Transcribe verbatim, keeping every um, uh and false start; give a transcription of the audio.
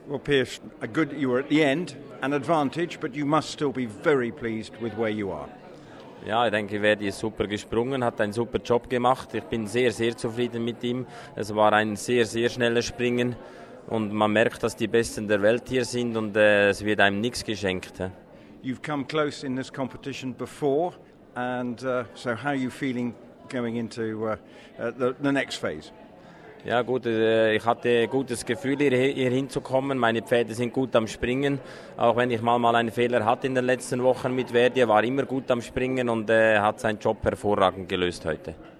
Well, Piers, a good, you were at the end, an advantage, but you must still be very pleased with where you are. Ja, ich denke, Verdi ist super gesprungen, hat einen super Job gemacht. Ich bin sehr, sehr zufrieden mit ihm. Es war ein sehr, sehr schnelles Springen und man merkt, dass die Besten der Welt hier sind und äh, es wird einem nichts geschenkt. He? You've come close in this competition before, and uh, so how are you feeling going into uh, uh, the, the next phase? Ja gut, ich hatte ein gutes Gefühl, hier, hier hinzukommen. Meine Pferde sind gut am Springen. Auch wenn ich mal, mal einen Fehler hatte in den letzten Wochen mit Verdi, er war immer gut am Springen und äh, hat seinen Job hervorragend gelöst heute.